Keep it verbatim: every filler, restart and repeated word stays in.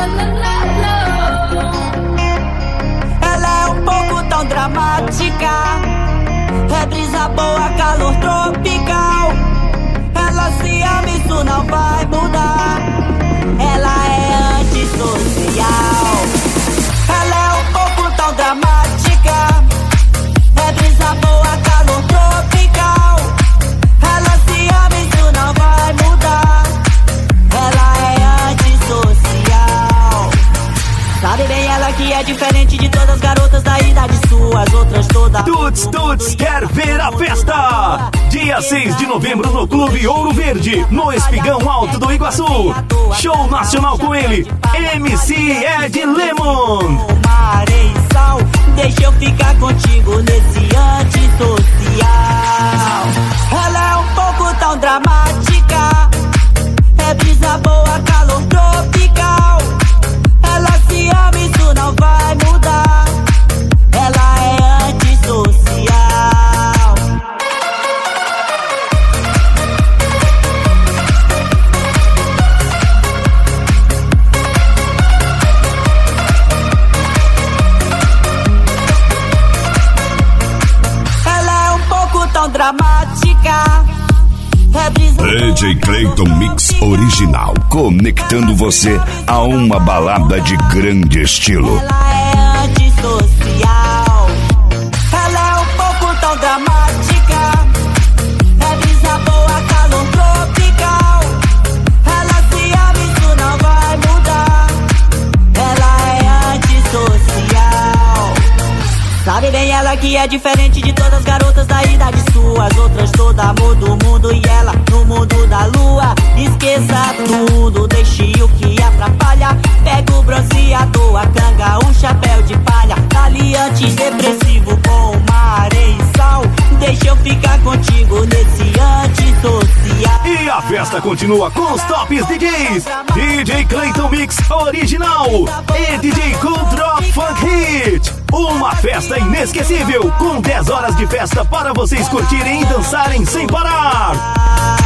Ela é um pouco tão dramática, é brisa boa, calor tropical. Ela se ama, isso não vai mudar. Ela é antissocial. Ela é um pouco tão dramática, é brisa boa, calor tropical. Ela se ama, isso não vai mudar. Ela é antissocial. Sabe bem ela que é diferente de todas as garotas da idade sua, as outras todas. Tuts Tuts quer ver a festa. Dia seis de novembro no Clube Ouro Verde, no Espigão Alto do Iguaçu. Show nacional com ele, M C Ed Lemon. Sal, deixa eu ficar contigo nesse antissocial. Ela é um pouco tão dramática, é brisa boa, calor tropical. Ela se ama, isso não vai mudar. Ela é antissocial. Ela é um pouco tão dramática, é brisa D J Clayton Mix Original, conectando você a uma balada de grande estilo. Ela é antissocial. Ela é um pouco tão dramática, é brisa boa, calor tropical. Ela se ama, isso não vai mudar. Ela é antissocial. Sabe bem ela que é diferente de todas as garotas da idade sua, as outras toda amor do mundo e ela no mundo da lua. Esqueça tudo, deixe o que atrapalha. Pega o bronzeador, a canga, o chapéu de palha. Dali antidepressivo com uma areia e sal. Deixa eu ficar contigo nesse antissocial. E a festa continua com os tops D Js. D J Clayton Mix Original e D J Cool Drop Funk Hit. Uma festa inesquecível, com dez horas de festa para vocês curtirem e dançarem sem parar.